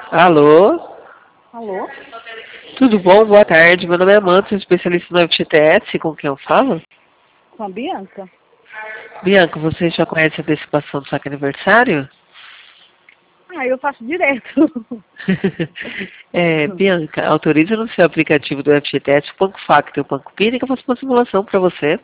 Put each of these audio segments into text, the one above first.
Alô? Alô? Tudo bom? Boa tarde. Meu nome é Amanda, sou especialista no FGTS. Com quem eu falo? Com a Bianca? Bianca, você já conhece a antecipação do saque aniversário? Ah, eu faço direto. Bianca, autoriza no seu aplicativo do FGTS o Banco Factor e o Banco Pini que eu faço uma simulação para você.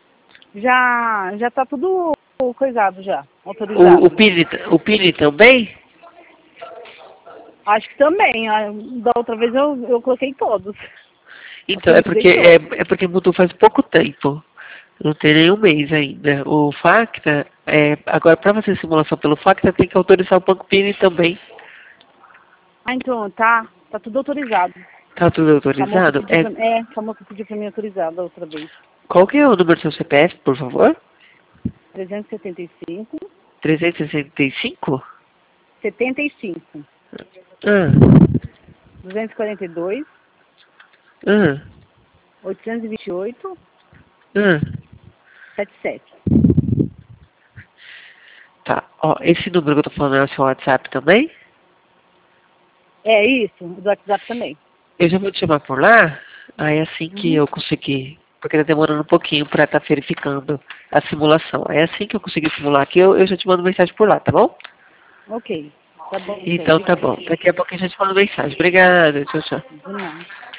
Já tá tudo coisado já, O autorizado. Pini, o Pini também? Acho que também. Da outra vez eu coloquei todos. Então, Autorizei todos. é porque mudou faz pouco tempo. Não tem nem um mês ainda. O Facta, agora para fazer simulação pelo Facta tem que autorizar o Banco Pini também. Ah, então, tá tudo autorizado. Tá tudo A moça autorizado? pediu pra, a moça pediu pra mim autorizar da outra vez. Qual que é o número do seu CPF, por favor? 375, 365? 75, Ah, 242, ah, 828, ah. 77. Tá, ó, esse número que eu tô falando é o seu WhatsApp também? É isso, do WhatsApp também. Eu já vou te chamar por lá, aí assim que Uhum. eu conseguir, porque tá demorando um pouquinho pra estar verificando a simulação. Aí assim que eu conseguir simular aqui, eu já te mando mensagem por lá, tá bom? Ok, tá bom então, Então tá obrigada. bom. Daqui a pouco a gente manda mensagem. Obrigada, tchau, tchau. De nada.